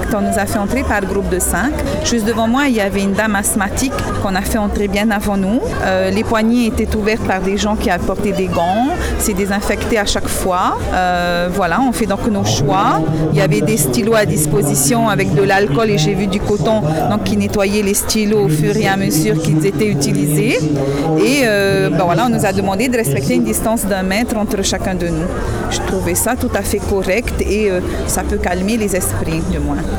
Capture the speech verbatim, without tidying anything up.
on nous a fait entrer par groupe de cinq. Juste devant moi, il y avait une dame asthmatique qu'on a fait entrer bien avant nous. Euh, les poignées étaient ouvertes par des gens qui apportaient des gants. C'est désinfecté à chaque fois. Euh, voilà, on fait donc nos choix. Il y avait des stylos à disposition avec de l'alcool et j'ai vu du coton donc, qui nettoyait les stylos au fur et à mesure qu'ils étaient utilisés. Et euh, ben voilà, on nous a demandé de respecter une distance d'un mètre entre chacun de nous. Je trouvais ça tout à fait correct et euh, ça peut calmer les esprits, du moins.